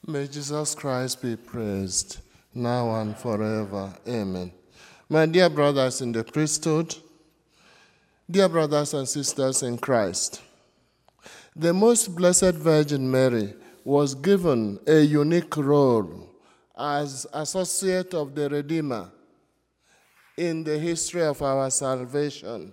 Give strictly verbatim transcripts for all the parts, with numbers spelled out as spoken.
May Jesus Christ be praised, now and forever. Amen. My dear brothers in the priesthood, dear brothers and sisters in Christ, the most blessed Virgin Mary was given a unique role as associate of the Redeemer in the history of our salvation.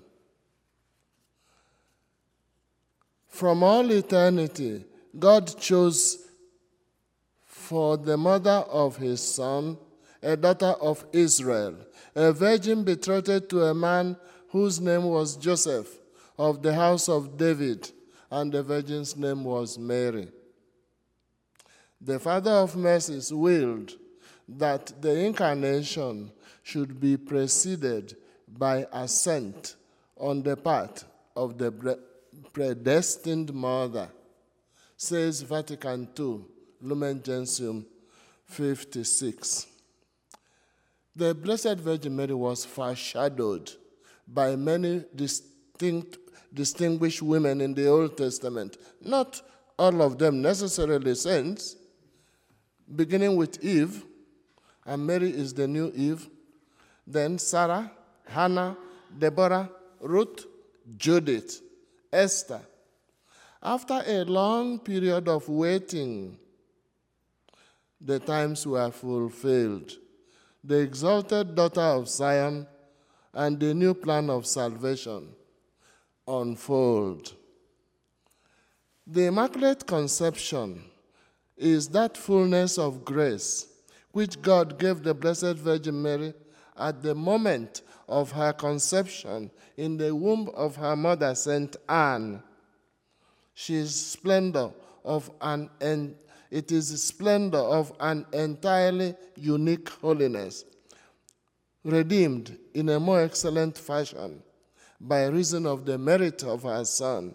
From all eternity, God chose for the mother of his Son, a daughter of Israel, a virgin betrothed to a man whose name was Joseph, of the house of David, and the virgin's name was Mary. The Father of mercies willed that the incarnation should be preceded by assent on the part of the predestined mother, says Vatican two, Lumen Gentium fifty-six. The Blessed Virgin Mary was foreshadowed by many distinct, distinguished women in the Old Testament, not all of them necessarily saints, beginning with Eve, and Mary is the new Eve, then Sarah, Hannah, Deborah, Ruth, Judith, Esther. After a long period of waiting, the times were fulfilled. The exalted daughter of Zion and the new plan of salvation unfold. The Immaculate Conception is that fullness of grace which God gave the Blessed Virgin Mary at the moment of her conception in the womb of her mother, Saint Anne. She is splendor of an en- it is the splendor of an entirely unique holiness, redeemed in a more excellent fashion by reason of the merit of her Son.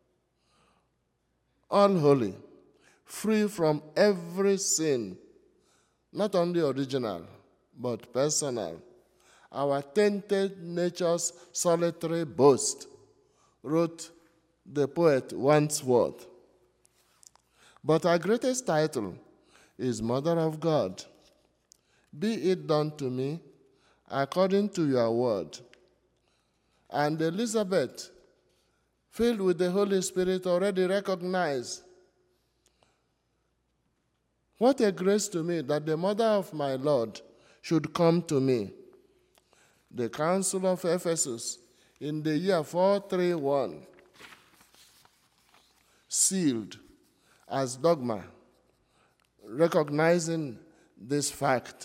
All holy, free from every sin, not only original, but personal. Our tainted nature's solitary boast, wrote the poet Wordsworth. But our greatest title is Mother of God. Be it done to me according to your word. And Elizabeth, filled with the Holy Spirit, already recognized, what a grace to me that the mother of my Lord should come to me. The Council of Ephesus in the year four thirty-one sealed as dogma, recognizing this fact.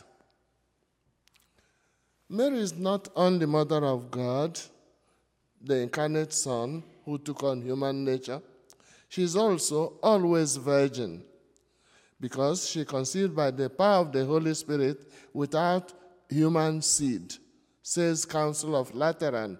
Mary is not only mother of God, the incarnate Son who took on human nature. She is also always virgin, because she conceived by the power of the Holy Spirit without human seed, says Council of Lateran.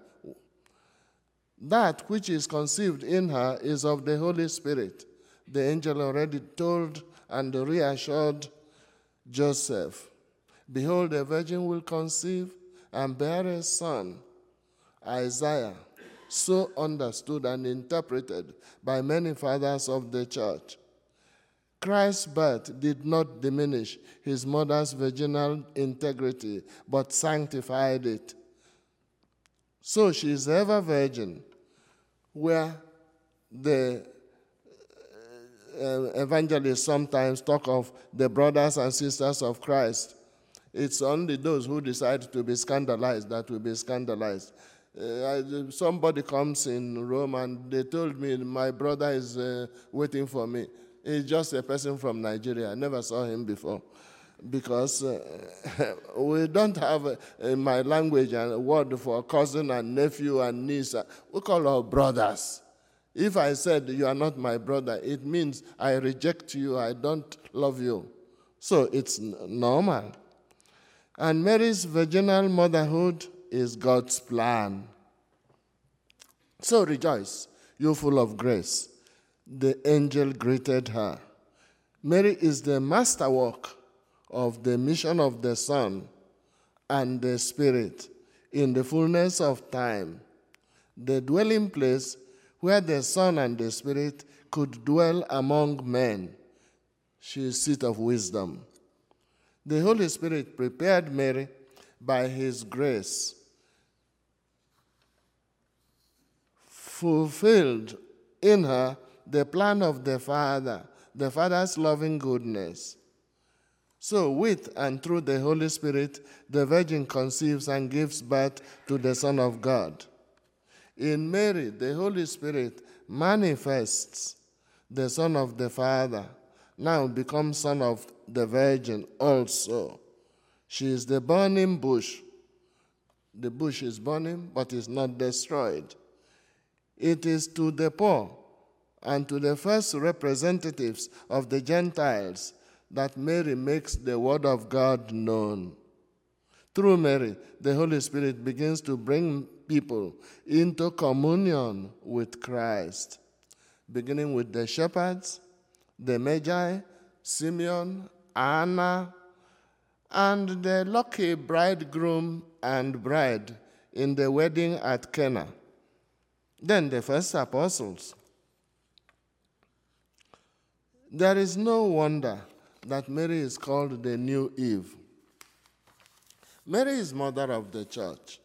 That which is conceived in her is of the Holy Spirit. The angel already told and reassured Joseph, behold, a virgin will conceive and bear a son. Isaiah, so understood and interpreted by many fathers of the church. Christ's birth did not diminish his mother's virginal integrity, but sanctified it. So she is ever virgin, where the uh, evangelists sometimes talk of the brothers and sisters of Christ. It's only those who decide to be scandalized that will be scandalized. Uh, somebody comes in Rome and they told me my brother is uh, waiting for me. He's just a person from Nigeria. I never saw him before. Because uh, we don't have, uh, in my language, a word for cousin and nephew and niece. We call our brothers. If I said you are not my brother, it means I reject you, I don't love you. So it's normal. And Mary's virginal motherhood is God's plan. So rejoice, you full of grace. The angel greeted her. Mary is the masterwork of the mission of the Son and the Spirit in the fullness of time, the dwelling place where the Son and the Spirit could dwell among men. She is seat of wisdom. The Holy Spirit prepared Mary by his grace, fulfilled in her the plan of the Father, the Father's loving goodness. So with and through the Holy Spirit, the Virgin conceives and gives birth to the Son of God. In Mary, the Holy Spirit manifests the Son of the Father, now becomes Son of the Virgin also. She is the burning bush. The bush is burning, but is not destroyed. It is to the poor and to the first representatives of the Gentiles that Mary makes the word of God known. Through Mary, the Holy Spirit begins to bring people into communion with Christ, beginning with the shepherds, the Magi, Simeon, Anna, and the lucky bridegroom and bride in the wedding at Cana. Then the first apostles. There is no wonder that Mary is called the new Eve. Mary is mother of the church.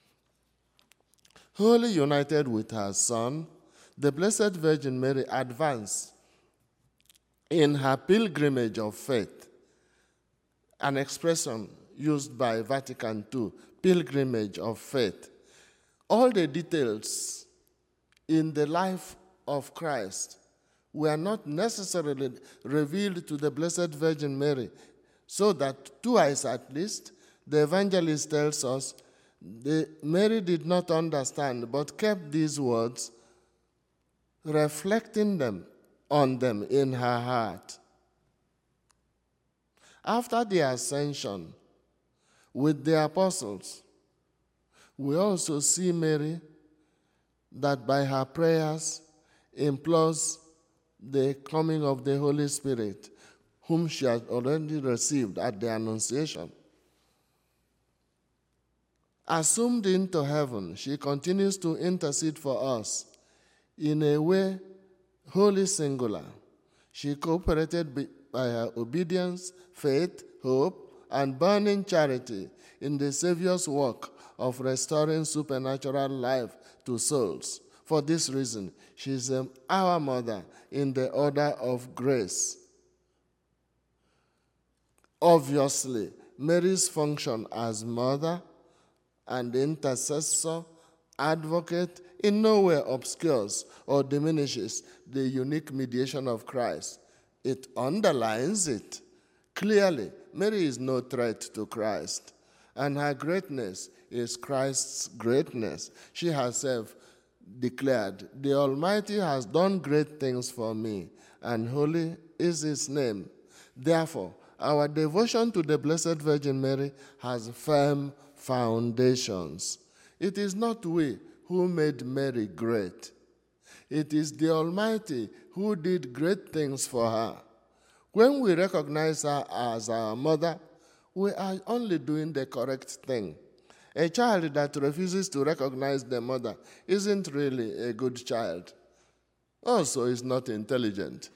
Wholly united with her Son, the Blessed Virgin Mary advanced in her pilgrimage of faith, an expression used by Vatican two, pilgrimage of faith. All the details in the life of Christ were not necessarily revealed to the Blessed Virgin Mary, so that twice at least, the evangelist tells us, the, Mary did not understand, but kept these words, reflecting them on them in her heart. After the ascension with the apostles, we also see Mary that by her prayers implores the coming of the Holy Spirit, whom she had already received at the Annunciation. Assumed into heaven, she continues to intercede for us in a way wholly singular. She cooperated by her obedience, faith, hope, and burning charity in the Savior's work of restoring supernatural life to souls. For this reason, she is our mother in the order of grace. Obviously, Mary's function as mother and intercessor, advocate, in no way obscures or diminishes the unique mediation of Christ. It underlines it. Clearly, Mary is no threat to Christ, and her greatness is Christ's greatness. She herself declared, "The Almighty has done great things for me, and holy is his name." Therefore, our devotion to the Blessed Virgin Mary has firm foundations. It is not we who made Mary great. It is the Almighty who did great things for her. When we recognize her as our mother, we are only doing the correct thing. A child that refuses to recognize the mother isn't really a good child. Also, is not intelligent.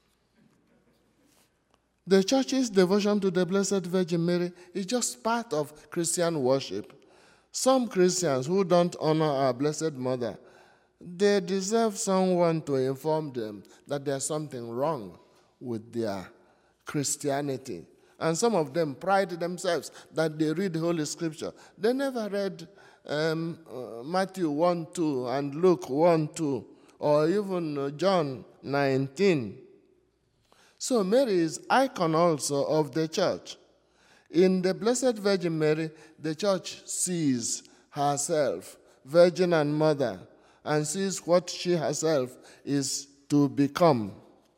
The Church's devotion to the Blessed Virgin Mary is just part of Christian worship. Some Christians who don't honor our Blessed Mother, they deserve someone to inform them that there's something wrong with their Christianity. And some of them pride themselves that they read Holy Scripture. They never read um, uh, Matthew one two and Luke one two, or even uh, John nineteen. So Mary is icon also of the church. In the Blessed Virgin Mary, the church sees herself, virgin and mother, and sees what she herself is to become.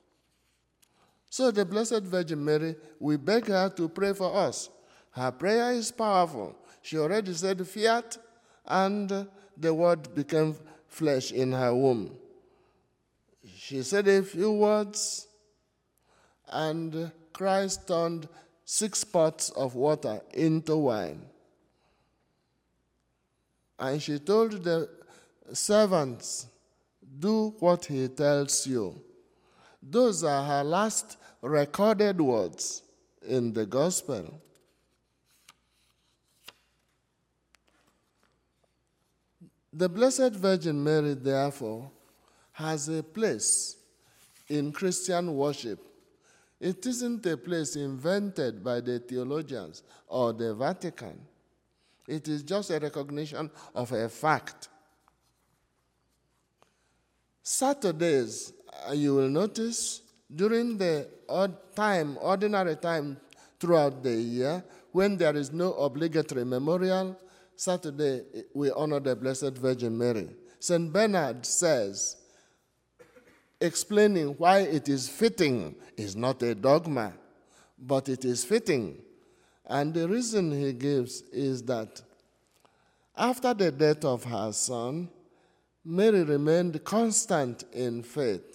So the Blessed Virgin Mary, we beg her to pray for us. Her prayer is powerful. She already said fiat, and the word became flesh in her womb. She said a few words, and Christ turned six pots of water into wine. And she told the servants, "Do what he tells you." Those are her last recorded words in the gospel. The Blessed Virgin Mary, therefore, has a place in Christian worship. It isn't a place invented by the theologians or the Vatican. It is just a recognition of a fact. Saturdays, you will notice, during the odd time, ordinary time throughout the year, when there is no obligatory memorial, Saturday we honor the Blessed Virgin Mary. Saint Bernard says, explaining why it is fitting, is not a dogma, but it is fitting. And the reason he gives is that after the death of her son, Mary remained constant in faith.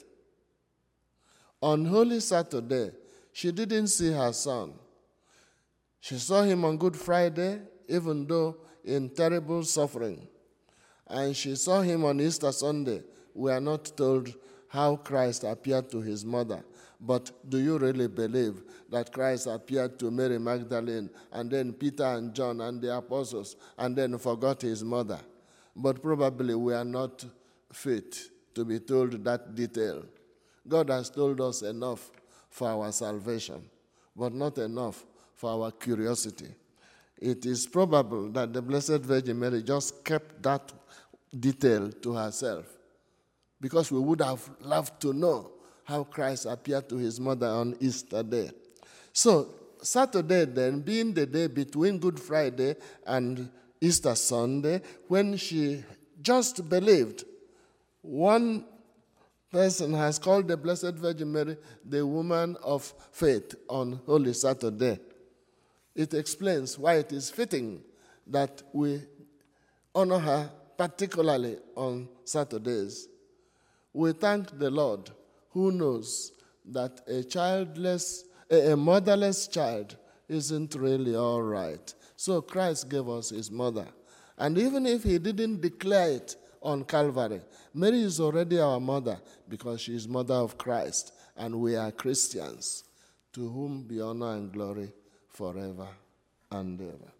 On Holy Saturday, she didn't see her son. She saw him on Good Friday, even though in terrible suffering. And she saw him on Easter Sunday. We are not told how Christ appeared to his mother. But do you really believe that Christ appeared to Mary Magdalene and then Peter and John and the apostles and then forgot his mother? But probably we are not fit to be told that detail. God has told us enough for our salvation, but not enough for our curiosity. It is probable that the Blessed Virgin Mary just kept that detail to herself, because we would have loved to know how Christ appeared to his mother on Easter Day. So Saturday then, being the day between Good Friday and Easter Sunday, when she just believed, one person has called the Blessed Virgin Mary the woman of faith on Holy Saturday. It explains why it is fitting that we honor her particularly on Saturdays. We thank the Lord, who knows that a childless, a motherless child isn't really all right. So Christ gave us his mother. And even if he didn't declare it on Calvary, Mary is already our mother because she is mother of Christ, and we are Christians, to whom be honor and glory forever and ever.